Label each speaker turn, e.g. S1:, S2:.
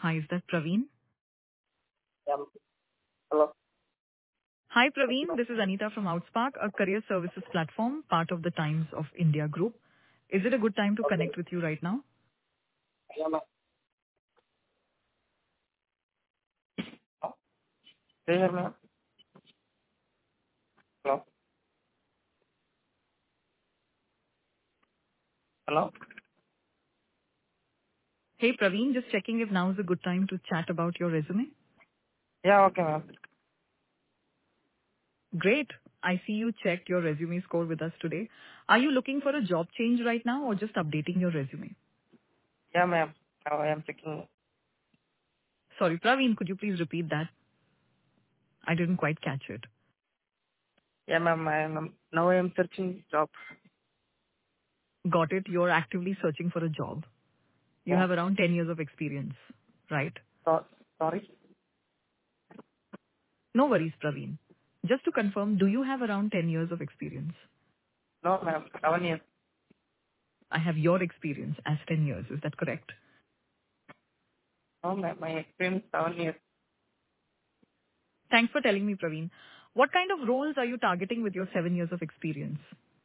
S1: Hi, is that Praveen?
S2: Yeah. Hello.
S1: Hi, Praveen. This is Anita from Outspark, a career services platform, part of the Times of India group. Is it a good time to
S2: Okay.
S1: connect with you right now?
S2: Yeah, ma'am. Oh, can you hear me? Hello. Hello.
S1: Hey, Praveen, just checking if now is a good time to chat about your resume.
S2: Yeah, okay, ma'am.
S1: Great. I see you checked your resume score with us today. Are you looking for a job change right now or just updating your resume?
S2: Yeah, ma'am. Now I am checking.
S1: Sorry, Praveen, could you please repeat that? I didn't quite catch it.
S2: Yeah, ma'am. Now I am searching job.
S1: Got it. You're actively searching for a job. You
S2: Yeah.
S1: have around 10 years of experience, right?
S2: So, sorry.
S1: No worries, Praveen. Just to confirm, do you have around 10 years of experience?
S2: No, ma'am. 7 years.
S1: I have your experience as 10 years. Is that correct?
S2: No, ma'am. My experience 7 years.
S1: Thanks for telling me, Praveen. What kind of roles are you targeting with your 7 years of experience?